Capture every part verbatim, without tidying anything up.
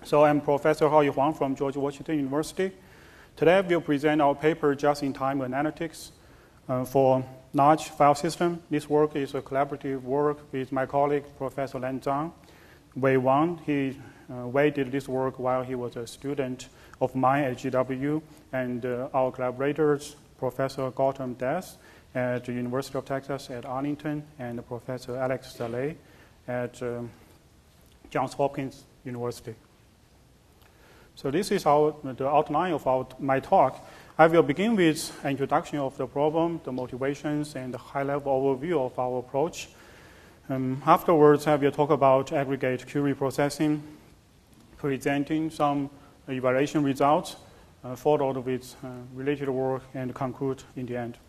So I'm Professor Haoyu Huang from George Washington University. Today we'll present our paper, Just-in-Time Analytics uh, for Large File System. This work is a collaborative work with my colleague, Professor Lan Zhang. Wei Wang, he, uh, Wei did this work while he was a student of mine at G W, and uh, our collaborators, Professor Gautam Das at the University of Texas at Arlington, and Professor Alex Saleh at um, Johns Hopkins University. So this is our, the outline of our, my talk. I will begin with an introduction of the problem, the motivations, and the high-level overview of our approach. Um, afterwards, I will talk about aggregate query processing, presenting some evaluation results, uh, followed with uh, related work, and conclude in the end.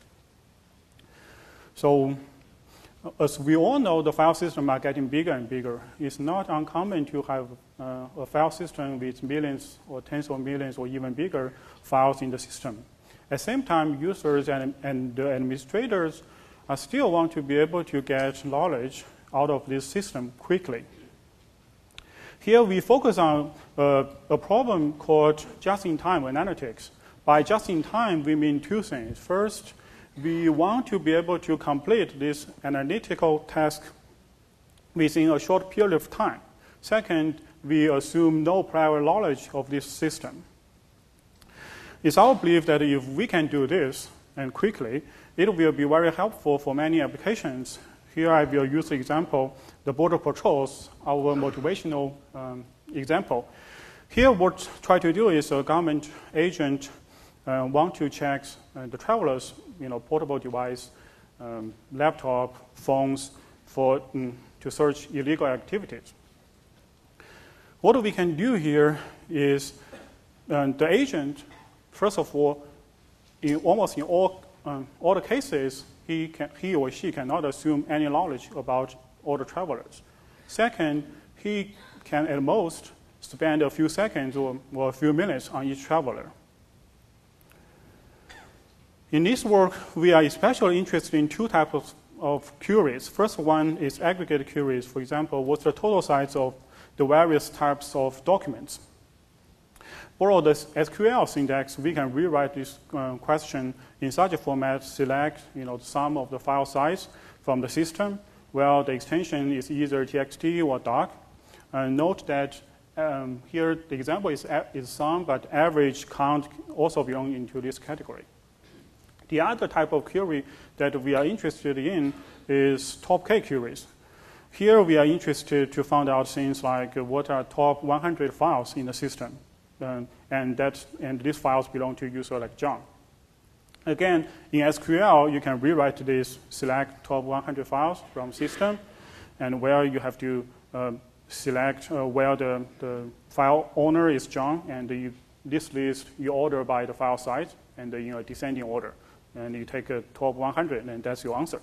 So, as we all know, the file systems are getting bigger and bigger. It's not uncommon to have uh, a file system with millions or tens of millions or even bigger files in the system. At the same time, users and, and the administrators are still want to be able to get knowledge out of this system quickly. Here we focus on uh, a problem called just-in-time analytics. By just-in-time, we mean two things. First, we want to be able to complete this analytical task within a short period of time. Second, we assume no prior knowledge of this system. It's our belief that if we can do this and quickly, it will be very helpful for many applications. Here I will use the example, the Border Patrols, our motivational um, example. Here what try to do is a government agent uh, want to check uh, the travelers, you know, portable device, um, laptop, phones, for, um, to search illegal activities. What we can do here is uh, the agent, first of all, in almost in all, um, all the cases, he, can, he or she cannot assume any knowledge about all the travelers. Second, he can at most spend a few seconds or, or a few minutes on each traveler. In this work, we are especially interested in two types of, of queries. First one is aggregate queries. For example, what's the total size of the various types of documents? For the S Q L syntax, we can rewrite this uh, question in such a format, select you know, the sum of the file size from the system, where the extension is either T X T or doc. Uh, note that um, here the example is, is sum, but average count also belongs into this category. The other type of query that we are interested in is top K queries. Here we are interested to find out things like what are top one hundred files in the system. Um, and, that, and these files belong to a user like John. Again, in S Q L, you can rewrite this, select top one hundred files from system, and where you have to uh, select uh, where the, the file owner is John, and you, this list you order by the file size, and in a descending order. And you take a top one hundred, and that's your answer.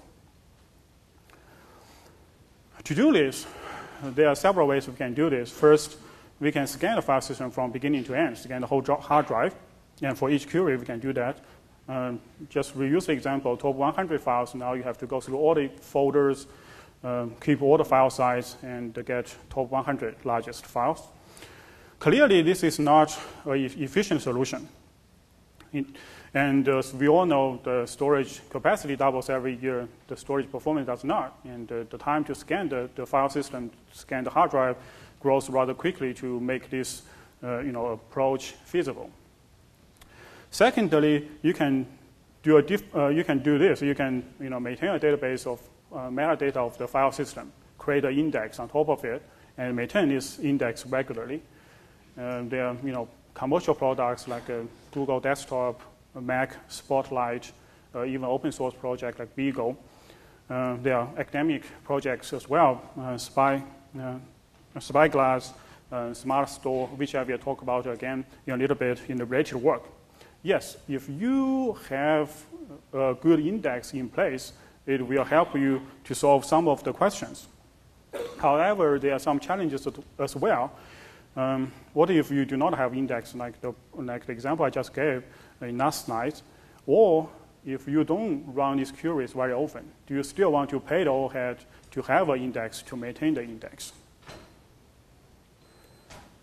To do this, there are several ways we can do this. First, we can scan the file system from beginning to end, scan the whole hard drive. And for each query, we can do that. Um, just reuse the example, top one hundred files. Now you have to go through all the folders, um, keep all the file size, and get top one hundred largest files. Clearly, this is not an efficient solution. In, And as we all know, the storage capacity doubles every year. The storage performance does not. And uh, the time to scan the, the file system, scan the hard drive, grows rather quickly to make this uh, you know, approach feasible. Secondly, you can do, a diff, uh, you can do this. You can you know, maintain a database of uh, metadata of the file system, create an index on top of it, and maintain this index regularly. Uh, there are you know, commercial products like uh, Google Desktop, Mac, Spotlight, uh, even open source project like Beagle. Uh, there are academic projects as well, uh, Spy, uh, Spyglass, uh, Smart Store, which I will talk about again in a little bit in the related work. Yes, if you have a good index in place, it will help you to solve some of the questions. However, there are some challenges as well. Um, what if you do not have index like the, like the example I just gave in last night? Or if you don't run these queries very often, do you still want to pay the overhead to have an index to maintain the index?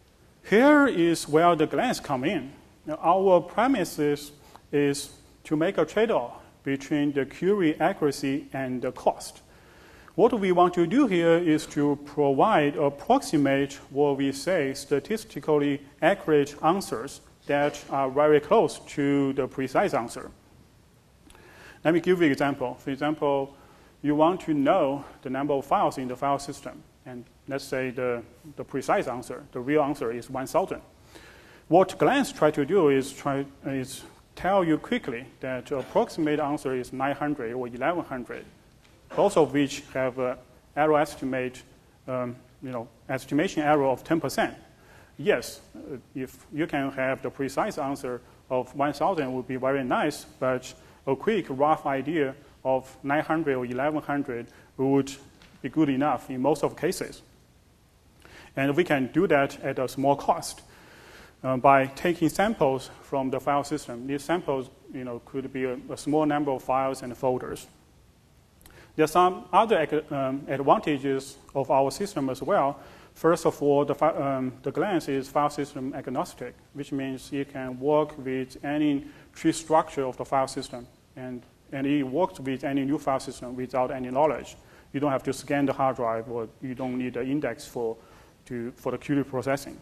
Here is where the glance come in. Now, our premise is, is to make a trade-off between the query accuracy and the cost. What we want to do here is to provide approximate what we say statistically accurate answers that are very close to the precise answer. Let me give you an example. For example, you want to know the number of files in the file system. And let's say the, the precise answer, the real answer is one thousand. What Glance try to do is, try, is tell you quickly that the approximate answer is nine hundred or eleven hundred, both of which have an error estimate, um, you know, estimation error of ten percent. Yes, if you can have the precise answer of one thousand would be very nice, but a quick rough idea of nine hundred or eleven hundred would be good enough in most of cases. And we can do that at a small cost uh, by taking samples from the file system. These samples, you know, could be a, a small number of files and folders. There are some other um, advantages of our system as well. First of all, the, um, the Glance is file system agnostic, which means it can work with any tree structure of the file system, and, and it works with any new file system without any knowledge. You don't have to scan the hard drive, or you don't need an index for, to, for the query processing.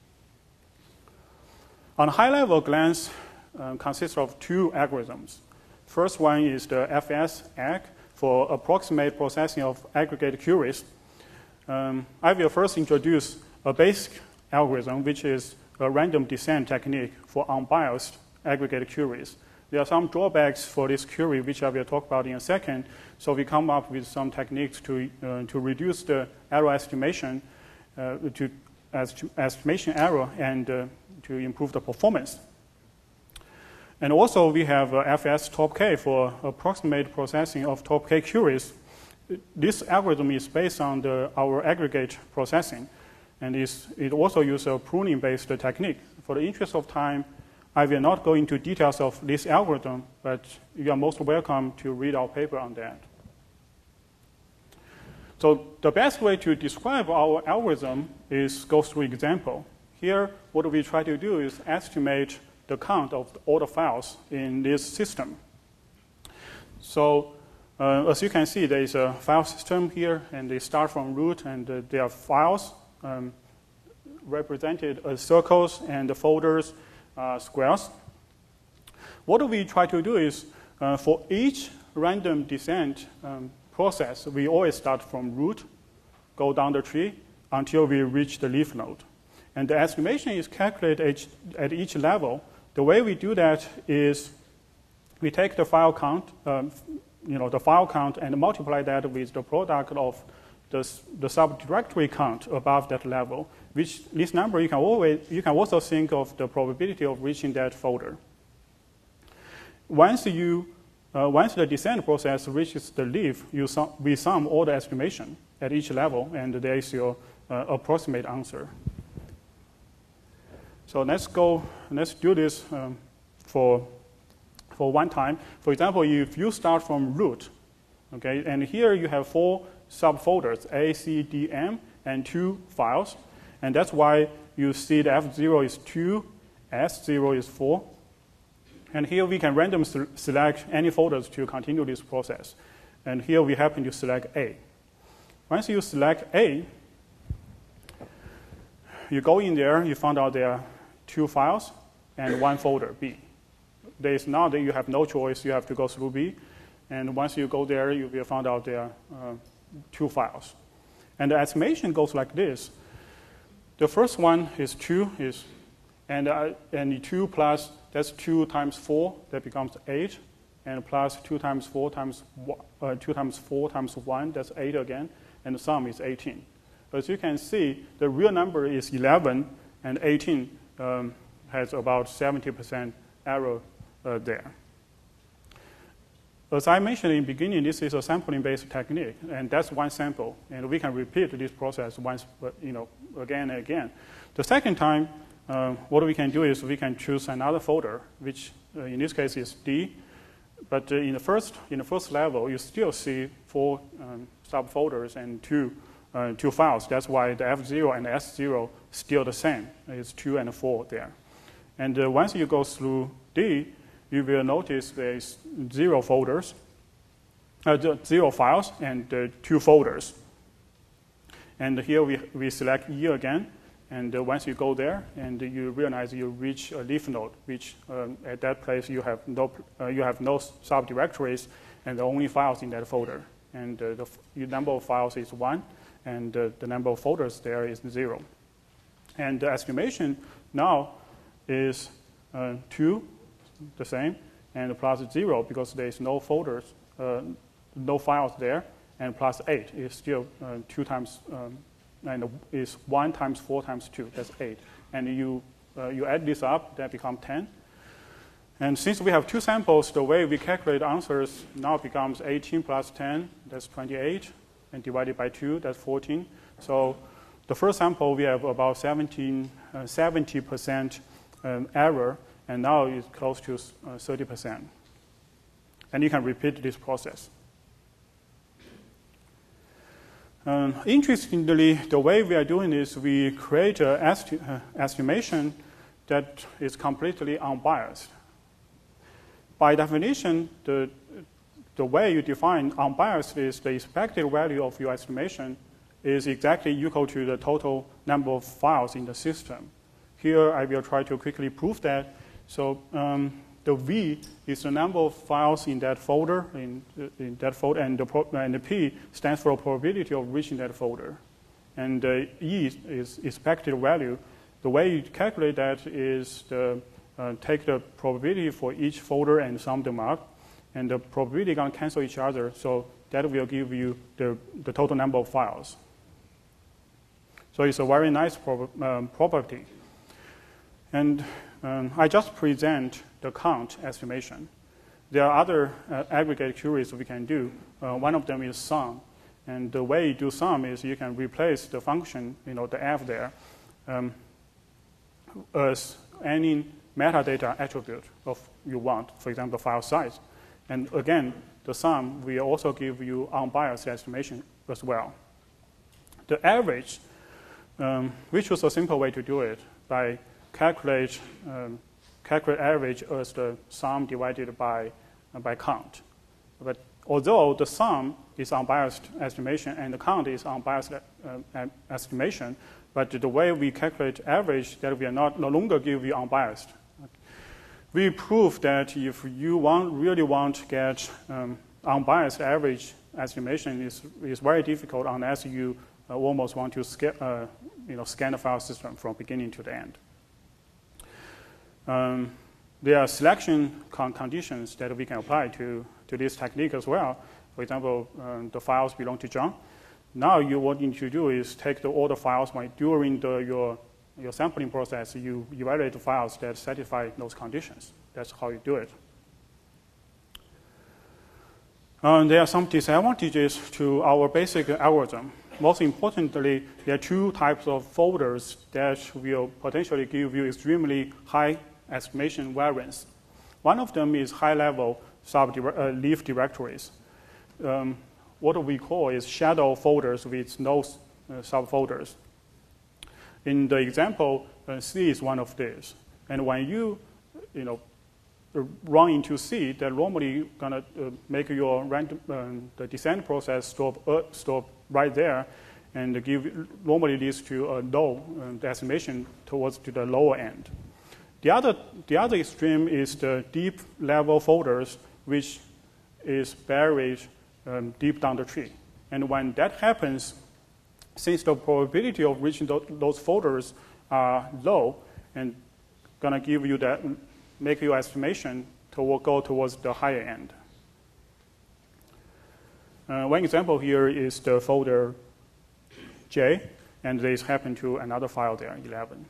On a high level, Glance um, consists of two algorithms. First one is the F S A G for approximate processing of aggregate queries. Um, I will first introduce a basic algorithm, which is a random descent technique for unbiased aggregate queries. There are some drawbacks for this query, which I will talk about in a second. So we come up with some techniques to, uh, to reduce the error estimation, uh, to, as to estimation error, and uh, to improve the performance. And also we have uh, F S top K for approximate processing of top K queries. This algorithm is based on the, our aggregate processing, and is, it also uses a pruning-based technique. For the interest of time, I will not go into details of this algorithm, but you are most welcome to read our paper on that. So the best way to describe our algorithm is go through example. Here, what we try to do is estimate the count of all the files in this system. So uh, as you can see, there is a file system here, and they start from root, and uh, there are files um, represented as circles, and the folders Uh, squares. What we try to do is, uh, for each random descent um, process, we always start from root, go down the tree until we reach the leaf node. And the estimation is calculated each, at each level. The way we do that is we take the file count, um, you know, the file count, and multiply that with the product of the, the subdirectory count above that level, which this number you can always, you can also think of the probability of reaching that folder. Once you, uh, once the descent process reaches the leaf, you sum, we sum all the estimation at each level, and there is your uh, approximate answer. So let's go, let's do this um, for, for one time. For example, if you start from root, okay, and here you have four subfolders, A, C, D, M, and two files. And that's why you see the F zero is two, S zero is four. And here we can randomly select any folders to continue this process. And here we happen to select A. Once you select A, you go in there, you find out there are two files and one folder, B. There is now that you have no choice, you have to go through B. And once you go there, you will find out there are uh, two files. And the estimation goes like this. The first one is two, is, and, uh, and two plus, that's two times four, that becomes eight. And plus two times four times, uh, two times four times one, that's eight again. And the sum is eighteen. As you can see, the real number is eleven, and eighteen um, has about seventy percent error uh, there. As I mentioned in the beginning, this is a sampling-based technique, and that's one sample. And we can repeat this process once, you know, again and again. The second time, uh, what we can do is we can choose another folder, which uh, in this case is D. But uh, in the first in the first level, you still see four um, subfolders and two uh, two files. That's why the F zero and the S zero still the same. It's two and four there. And uh, once you go through D, you will notice there's zero folders, uh, zero files, and uh, two folders. And here we, we select E again. And uh, once you go there, and you realize you reach a leaf node, which um, at that place you have no uh, you have no subdirectories, and the only files in that folder. And uh, the f number of files is one, and uh, the number of folders there is zero. And the estimation now is uh, two, the same, and plus zero because there is no folders, uh, no files there, and plus eight is still uh, two times. Um, and is one times four times two, that's eight. And you, uh, you add this up, that becomes ten. And since we have two samples, the way we calculate answers now becomes eighteen plus ten, that's twenty-eight, and divided by two, that's fourteen. So the first sample, we have about seventeen, uh, seventy percent um, error, and now it's close to uh, thirty percent. And you can repeat this process. Um, interestingly, the way we are doing is we create an esti uh, estimation that is completely unbiased. By definition, the, the way you define unbiased is the expected value of your estimation is exactly equal to the total number of files in the system. Here, I will try to quickly prove that. So um, the V is the number of files in that folder, in, in that folder, and the, pro and the P stands for probability of reaching that folder. And uh, E is expected value. The way you calculate that is the, uh, take the probability for each folder and sum them up, and the probability can cancel each other, so that will give you the, the total number of files. So it's a very nice prob um, property. And um, I just present the count estimation. There are other uh, aggregate queries we can do. Uh, one of them is sum. And the way you do sum is you can replace the function, you know, the f there, um, as any metadata attribute of you want, for example, the file size. And again, the sum will also give you unbiased estimation as well. The average, um, which was a simple way to do it, by calculate um, calculate average as the sum divided by, uh, by count. But although the sum is unbiased estimation and the count is unbiased uh, estimation, but the way we calculate average, that will not no longer give you unbiased. We prove that if you want, really want to get um, unbiased average estimation, is is very difficult unless you uh, almost want to sca uh, you know, scan the file system from beginning to the end. Um, there are selection con conditions that we can apply to, to this technique as well. For example, um, the files belong to John. Now you, what you need to do is take the, all the files when, during the, your, your sampling process, you evaluate the files that satisfy those conditions. That's how you do it. Um, there are some disadvantages to our basic algorithm. Most importantly, there are two types of folders that will potentially give you extremely high estimation variance. One of them is high-level sub uh, leaf directories. Um, what we call is shadow folders with no uh, subfolders. In the example, uh, C is one of these. And when you, you know, run into C, that normally gonna uh, make your random um, the descent process stop uh, stop right there, and give normally leads to a low um, estimation towards to the lower end. The other, the other extreme is the deep level folders, which is buried um, deep down the tree. And when that happens, since the probability of reaching th those folders are low, and gonna give you that, make your estimation to go towards the higher end. Uh, one example here is the folder J, and this happened to another file there, eleven.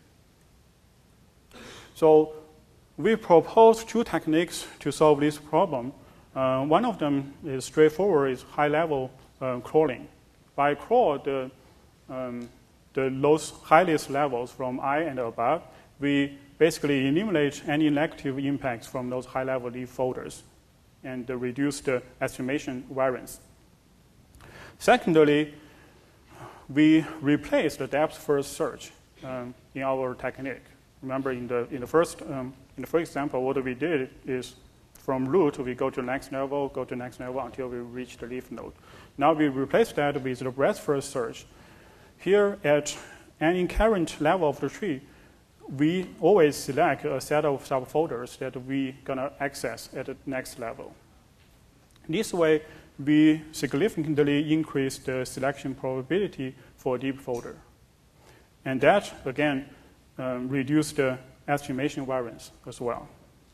So we propose two techniques to solve this problem. Uh, one of them is straightforward, is high-level uh, crawling. By crawl the, um, the lowest, highest levels from I and above, we basically eliminate any negative impacts from those high-level leaf folders and uh, reduce the estimation variance. Secondly, we replaced the depth-first search um, in our technique. Remember, in the in the first um, in the first example, what we did is from root we go to the next level, go to the next level until we reach the leaf node. Now we replace that with the breadth-first search. Here, at any current level of the tree, we always select a set of subfolders that we're gonna access at the next level. This way, we significantly increase the selection probability for a deep folder. And that, again, um, reduces the estimation variance as well.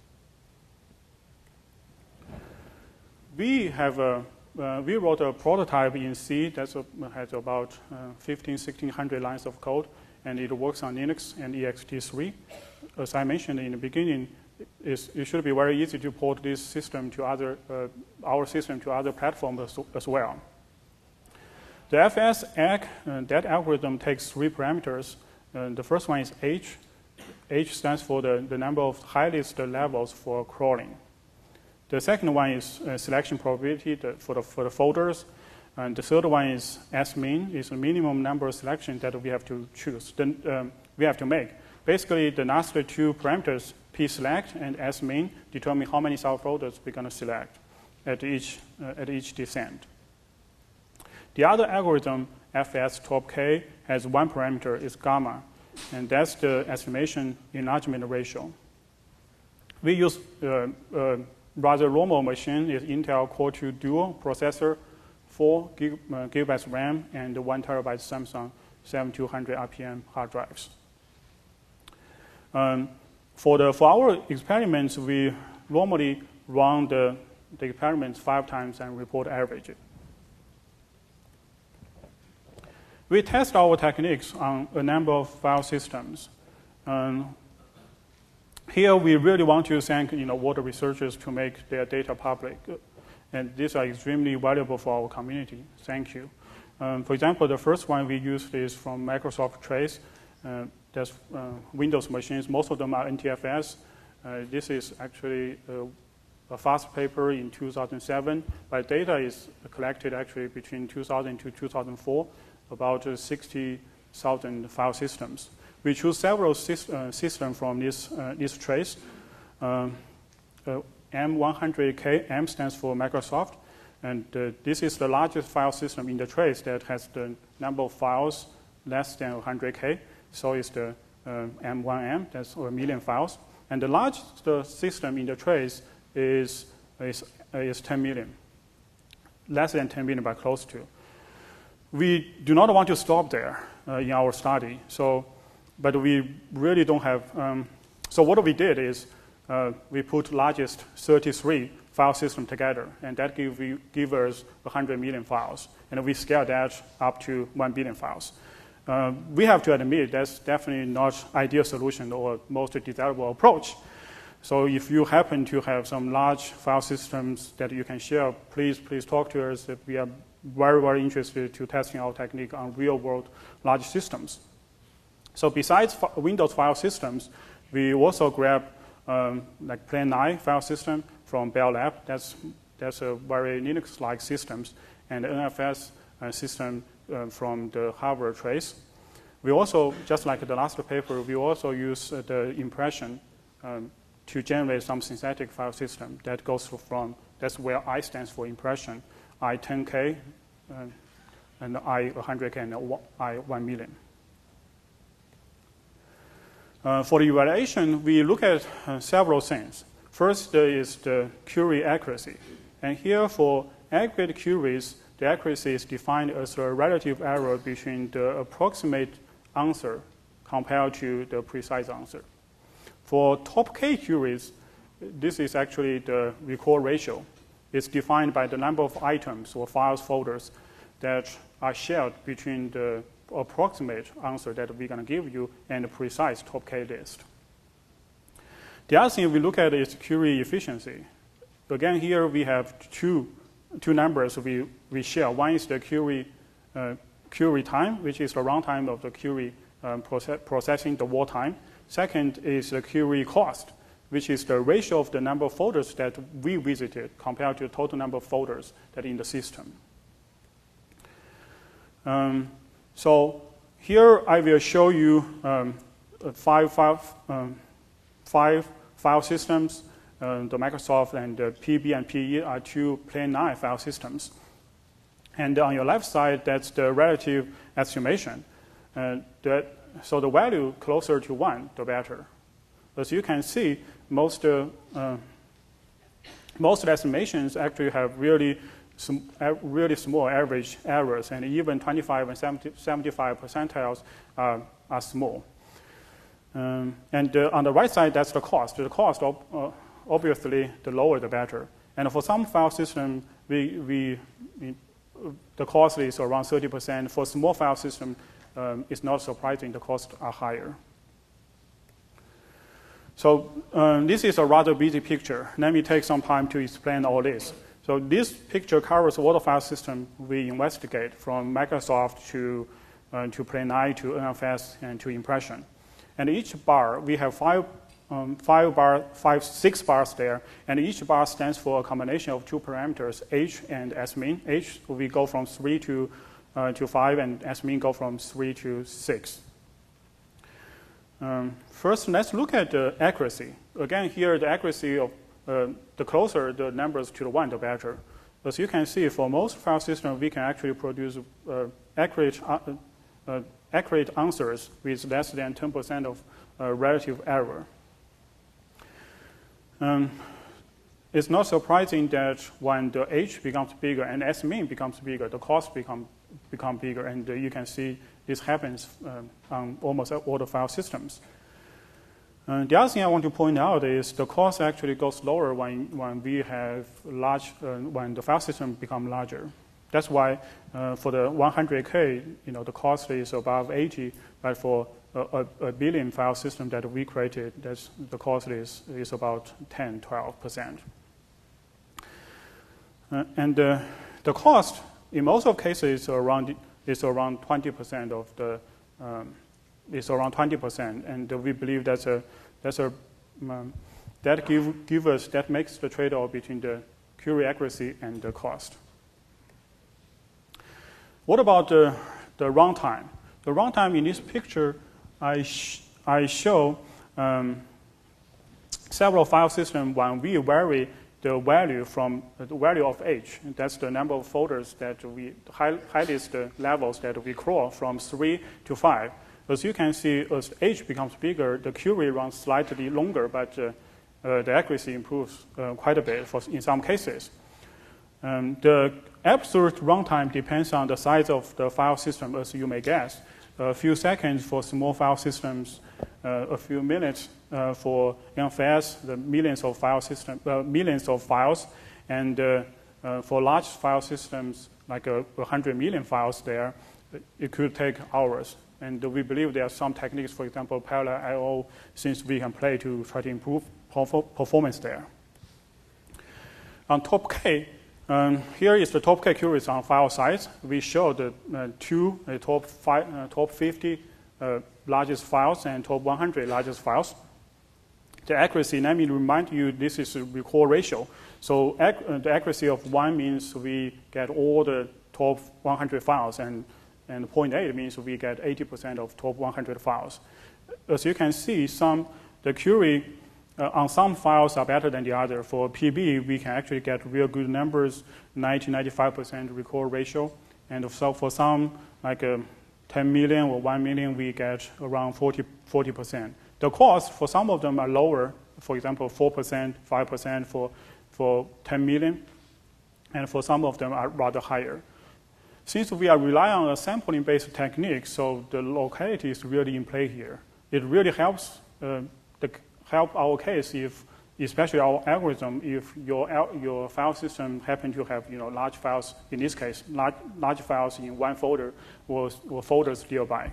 We have a, uh, we wrote a prototype in C that has about uh, fifteen, sixteen hundred lines of code, and it works on Linux and E X T three. As I mentioned in the beginning, it's, it should be very easy to port this system to other, uh, our system to other platforms as, as well. The F S A G, uh, that algorithm takes three parameters. Uh, the first one is H. H stands for the, the number of highest levels for crawling. The second one is uh, selection probability the, for, the, for the folders. And the third one is S-min, is the minimum number of selections that we have to choose, then, um, we have to make. Basically, the last two parameters, P-select and S-min, determine how many subfolders we're going to select at each, uh, at each descent. The other algorithm, F S top K, has one parameter, is gamma, and that's the estimation enlargement ratio. We use uh, uh, rather normal machine, is Intel Core two Duo processor, four gig, uh, gigabytes RAM, and one terabyte Samsung seventy-two hundred R P M hard drives. Um, for, the, for our experiments, we normally run the, the experiments five times and report average. We test our techniques on a number of file systems. Um, here, we really want to thank you know, water researchers to make their data public. And these are extremely valuable for our community. Thank you. Um, for example, the first one we used is from Microsoft Trace. Uh, that's uh, Windows machines. Most of them are N T F S. Uh, this is actually uh, a fast paper in two thousand seven, but data is collected actually between two thousand to two thousand four, about uh, sixty thousand file systems. We choose several syst uh, systems from this, uh, this trace. Um, uh, M one hundred K, M stands for Microsoft, and uh, this is the largest file system in the trace that has the number of files less than one hundred K. So it's the uh, M one M, that's a million files. And the largest uh, system in the trace is, is, uh, is ten million. Less than ten million, but close to. We do not want to stop there uh, in our study, so, but we really don't have, um, so what we did is uh, we put largest thirty-three file system together, and that give, you, give us one hundred million files, and we scale that up to one billion files. Uh, we have to admit that's definitely not ideal solution or most desirable approach. So if you happen to have some large file systems that you can share, please, please talk to us. If we are very, very interested to testing our technique on real-world large systems. So besides Windows file systems, we also grab um, like Plan nine file system from Bell Lab. That's, that's a very Linux-like systems, and N F S uh, system uh, from the Harvard Trace. We also, just like the last paper, we also use uh, the impression um, to generate some synthetic file system that goes from, that's where I stands for impression, I ten K, uh, and I one hundred K, and I one million. Uh, for the evaluation, we look at uh, several things. First uh, is the query accuracy. And here for aggregate queries, the accuracy is defined as a relative error between the approximate answer compared to the precise answer. For top K queries, this is actually the recall ratio. It's defined by the number of items or files folders that are shared between the approximate answer that we're going to give you and the precise top K list. The other thing we look at is query efficiency. Again, here we have two, two numbers we, we share. One is the query, uh, query time, which is the runtime of the query um, process, processing the wall time. Second is the query cost, which is the ratio of the number of folders that we visited compared to the total number of folders that are in the system. Um, So here I will show you um, five, five, um, five file systems. Uh, the Microsoft and the P B and P E are two Plane nine file systems. And on your left side, that's the relative estimation. Uh, that, so the value closer to one, the better. As you can see, most, uh, uh, most estimations actually have really, sm uh, really small average errors, and even twenty-five and seventy-five percentiles are, are small. Um, and uh, on the right side, that's the cost. The cost, of, uh, obviously, the lower the better. And for some file system, we, we, we, the cost is around thirty percent. For small file system, um, it's not surprising the costs are higher. So um, this is a rather busy picture. Let me take some time to explain all this. So this picture covers all the file system we investigate, from Microsoft to, uh, to Plane nine to N F S and to Impression. And each bar, we have five, um, five, bar, five, six bars there, and each bar stands for a combination of two parameters, H and S min. H, we go from three to, uh, to five, and S min go from three to six. Um, first, let's look at the accuracy. Again, here, the accuracy of uh, the closer the numbers to the one, the better. As you can see, for most file systems, we can actually produce uh, accurate, uh, uh, accurate answers with less than ten percent of uh, relative error. Um, it's not surprising that when the H becomes bigger and S min becomes bigger, the cost become, become bigger, and uh, you can see this happens um, on almost all the file systems. Uh, the other thing I want to point out is the cost actually goes lower when, when we have large, uh, when the file system become larger. That's why uh, for the one hundred K, you know, the cost is above eighty, but for a, a, a billion file system that we created, that's, the cost is, is about ten, twelve percent. Uh, and uh, the cost, in most of cases, is around, is around twenty percent of the, um, is around twenty percent, and uh, we believe that's a, that's a, um, that give, give us, that makes the trade-off between the query accuracy and the cost. What about the, the runtime? The runtime in this picture, I, sh I show um, several file systems when we vary the value from uh, the value of H. That's the number of folders that we highlight the levels that we crawl from three to five. As you can see, as H becomes bigger, the query runs slightly longer, but uh, uh, the accuracy improves uh, quite a bit for, in some cases. Um, the absolute runtime depends on the size of the file system, as you may guess. A few seconds for small file systems, uh, a few minutes uh, for N F S, the millions of file system, uh, millions of files, and uh, uh, for large file systems, like a, a hundred million files there, it could take hours. And we believe there are some techniques, for example, parallel I O, since we can play to try to improve performance there. On top K, Um, here is the top K queries on file size. We show the uh, two uh, top, five, uh, top fifty uh, largest files and top one hundred largest files. The accuracy, let me remind you, this is a recall ratio. So ac uh, the accuracy of one means we get all the top one hundred files, and, and zero point eight means we get eighty percent of top one hundred files. As you can see, some the query Uh, on some files are better than the other. For P B, we can actually get real good numbers, ninety, ninety-five percent recall ratio. And so for some, like uh, ten million or one million, we get around forty percent. The costs for some of them are lower, for example, four percent, five percent for, for ten million. And for some of them are rather higher. Since we are relying on a sampling-based technique, so the locality is really in play here. It really helps uh, the help our case if, especially our algorithm, if your, your file system happen to have, you know, large files, in this case, large, large files in one folder or, or folders nearby.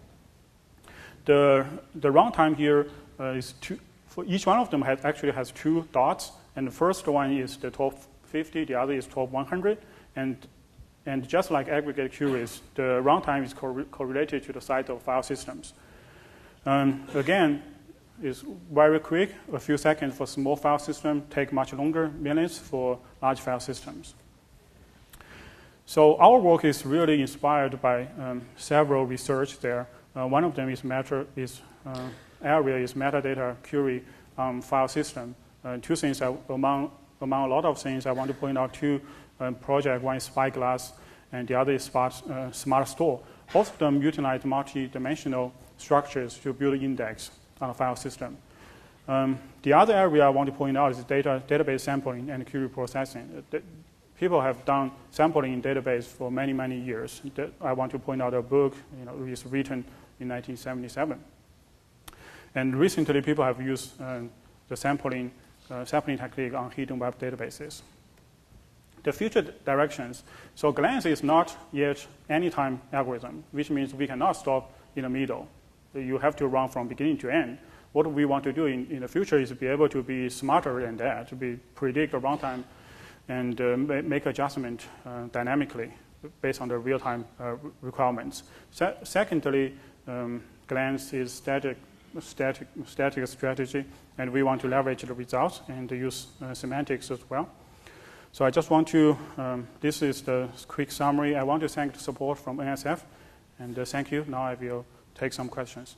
The, the runtime here uh, is two, for each one of them has, actually has two dots, and the first one is the top fifty, the other is top one hundred, and, and just like aggregate queries, the runtime is cor correlated to the size of file systems. Um, again, is very quick, a few seconds for small file system, take much longer, minutes for large file systems. So our work is really inspired by um, several research there. Uh, one of them is matter is uh, area is metadata query um, file system. Uh, two things I, among among a lot of things I want to point out two um, projects. One is Spyglass, and the other is Smart, uh, Smart Store. Both of them utilize multi-dimensional structures to build index on a file system. Um, the other area I want to point out is data database sampling and query processing. Uh, People have done sampling in database for many, many years. I want to point out a book, you know, is written in nineteen seventy-seven. And recently, people have used uh, the sampling, uh, sampling technique on hidden web databases. The future directions. So GLANS is not yet anytime algorithm, which means we cannot stop in the middle. You have to run from beginning to end. What we want to do in, in the future is to be able to be smarter than that, to be predict the runtime and uh, make adjustment uh, dynamically based on the real-time uh, requirements. Se secondly, um, GLANS is static, static, static strategy, and we want to leverage the results and use uh, semantics as well. So I just want to, um, this is the quick summary. I want to thank the support from N S F, and uh, thank you. Now I will take some questions.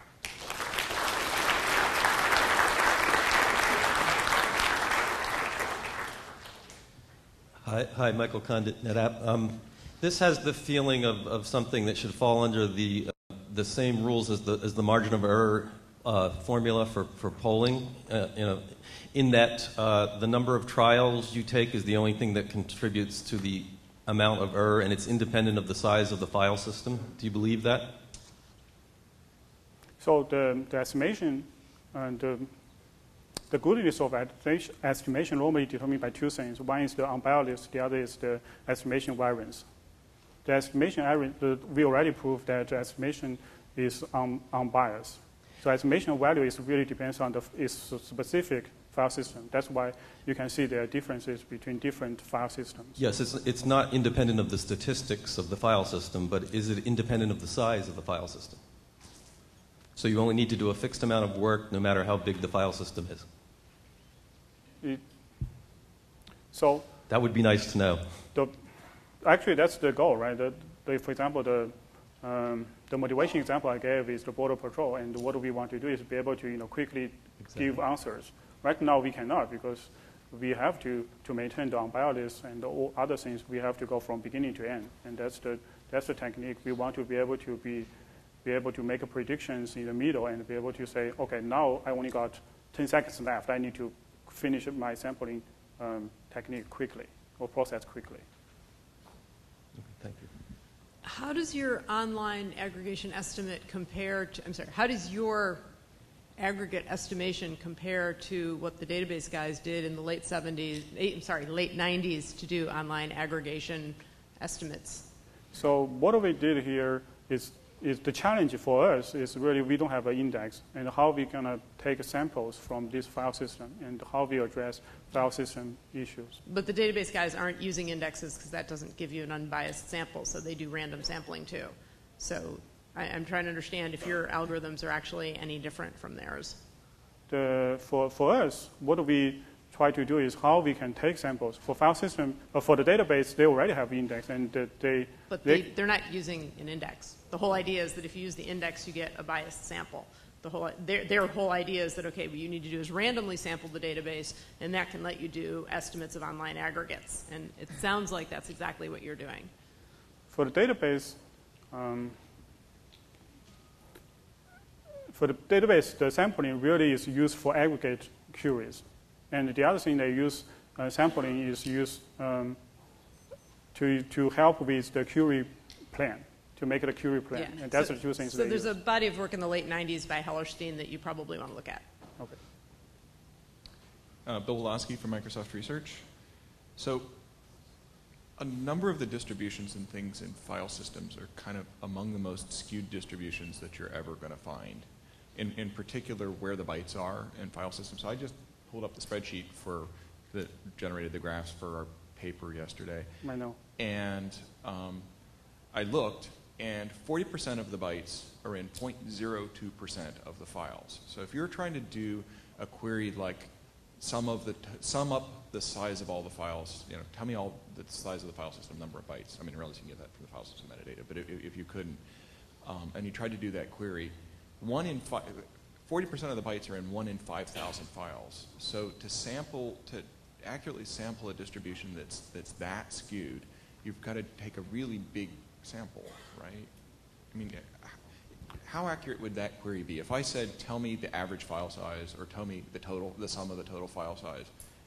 Hi, hi, Michael Condit, NetApp. Um, this has the feeling of, of something that should fall under the uh, the same rules as the as the margin of error uh, formula for for polling. Uh, you know, in that uh, the number of trials you take is the only thing that contributes to the amount of error, and it's independent of the size of the file system. Do you believe that? So the, the estimation and the The goodness of estimation normally determined by two things. One is the unbiased, the other is the estimation variance. The estimation variance, we already proved that the estimation is un, unbiased. So estimation value is really depends on the is specific file system. That's why you can see there are differences between different file systems. Yes, it's, it's not independent of the statistics of the file system, but is it independent of the size of the file system? So you only need to do a fixed amount of work no matter how big the file system is. It, so that would be nice to know. The, actually, that's the goal, right? The, the, for example, the um, the motivation example I gave is the border patrol, and what we want to do is be able to, you know, quickly exactly. give answers. Right now, we cannot because we have to to maintain the unbiased and all other things. We have to go from beginning to end, and that's the that's the technique. We want to be able to be be able to make predictions in the middle and be able to say, okay, now I only got ten seconds left. I need to finish my sampling um, technique quickly or process quickly. Okay, thank you. How does your online aggregation estimate compare to, I'm sorry, how does your aggregate estimation compare to what the database guys did in the late seventies, eight, I'm sorry, late nineties to do online aggregation estimates? So what we did here is is the challenge for us is really we don't have an index, and how we gonna take samples from this file system and how we address file system issues. But the database guys aren't using indexes because that doesn't give you an unbiased sample, so they do random sampling too. So I, I'm trying to understand if your algorithms are actually any different from theirs. The, for, for us, what we try to do is how we can take samples. For file system, uh, for the database, they already have index, and uh, they... But they, they, they're not using an index. The whole idea is that if you use the index, you get a biased sample. The whole, their, their whole idea is that, okay, what you need to do is randomly sample the database, and that can let you do estimates of online aggregates. And it sounds like that's exactly what you're doing. For the database, um, for the database, the sampling really is used for aggregate queries. And the other thing they use uh, sampling is used um, to, to help with the query plan. To make it a query plan, yeah. and that's so, the two things. So they there's use. a body of work in the late nineties by Hellerstein that you probably want to look at. Okay. Uh, Bill Wolosky from Microsoft Research. So a number of the distributions and things in file systems are kind of among the most skewed distributions that you're ever going to find. In, in particular, where the bytes are in file systems. So I just pulled up the spreadsheet for that generated the graphs for our paper yesterday. I know. And um, I looked, and forty percent of the bytes are in zero point zero two percent of the files. So if you're trying to do a query like sum of the, t- sum up the size of all the files, you know, tell me all the size of the file system, number of bytes. I mean, I realize you can get that from the file system metadata, but if, if you couldn't, um, and you tried to do that query, one in five, forty percent of the bytes are in one in five thousand files. So to sample, to accurately sample a distribution that's, that's that skewed, you've got to take a really big sample, right? I mean, how accurate would that query be? If I said, tell me the average file size, or tell me the total, the sum of the total file size,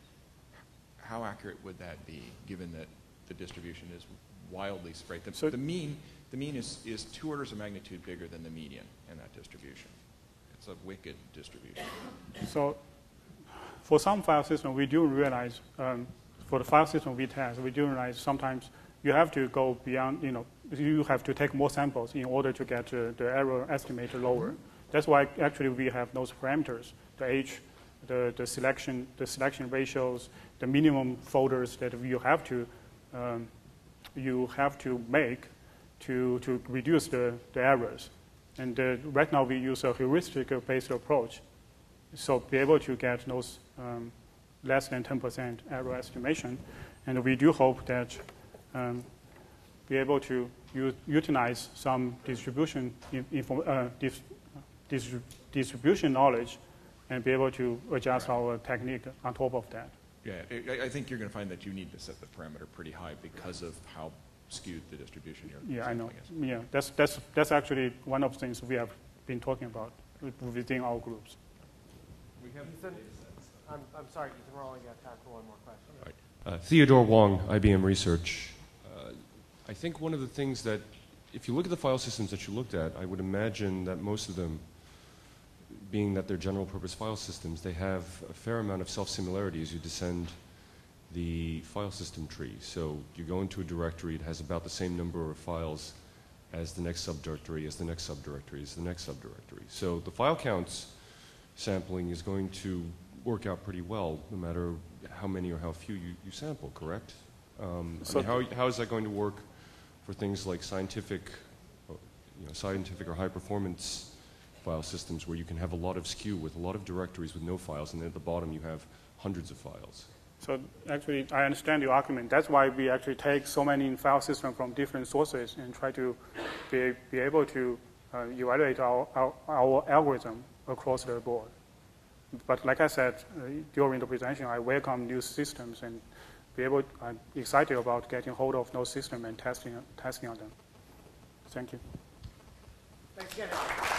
how accurate would that be, given that the distribution is wildly spread? The, So the mean, the mean is, is two orders of magnitude bigger than the median in that distribution. It's a wicked distribution. So for some file system, we do realize, um, for the file system we test, we do realize sometimes you have to go beyond, you know, you have to take more samples in order to get uh, the error estimator lower. Mm-hmm. That's why actually we have those parameters, the age, the, the selection, the selection ratios, the minimum folders that you have to, um, you have to make to, to reduce the, the errors. And uh, right now we use a heuristic-based approach. So be able to get those um, less than ten percent error estimation. And we do hope that um, be able to u- utilize some distribution, info, uh, dis- dis- distribution knowledge and be able to adjust right. our technique on top of that. Yeah, I, I think you're going to find that you need to set the parameter pretty high because of how skewed the distribution you're Yeah, I know. Is. Yeah, that's, that's, that's actually one of the things we have been talking about within our groups. We have Ethan, I'm, I'm sorry, Ethan, we're only got time for one more question. Right. Uh, Theodore Wong, I B M Research. Uh, I think one of the things that, if you look at the file systems that you looked at, I would imagine that most of them, being that they're general purpose file systems, they have a fair amount of self-similarity as you descend the file system tree. So you go into a directory, it has about the same number of files as the next subdirectory, as the next subdirectory, as the next subdirectory. So the file counts sampling is going to work out pretty well, no matter how many or how few you, you sample, correct? Um, So I mean, how, how is that going to work for things like scientific, you know, scientific or high performance file systems where you can have a lot of skew with a lot of directories with no files, and then at the bottom you have hundreds of files? So actually, I understand your argument. That's why we actually take so many file systems from different sources and try to be, be able to uh, evaluate our, our, our algorithm across the board. But like I said uh, during the presentation, I welcome new systems and be able. I'm excited about getting hold of those systems and testing testing on them. Thank you. Thanks again.